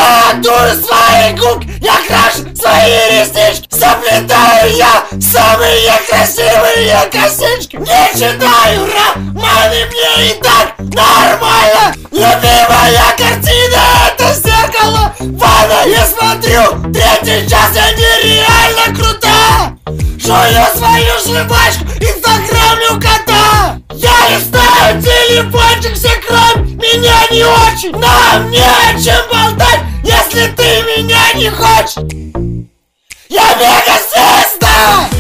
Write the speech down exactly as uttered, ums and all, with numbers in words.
Я дую свои губки, я крашу свои реснички, заплетаю я самые красивые косички. Не читаю романы, мне и так нормально. Любимая картина — это зеркало ванна. Я смотрю третий час, я нереально крута. Жую свою жвачку, инстаграмлю кота. Я листаю телефончик, все кроме меня не очень. Нам не о чем болтать, если ты меня не хочешь. Я мега звезда!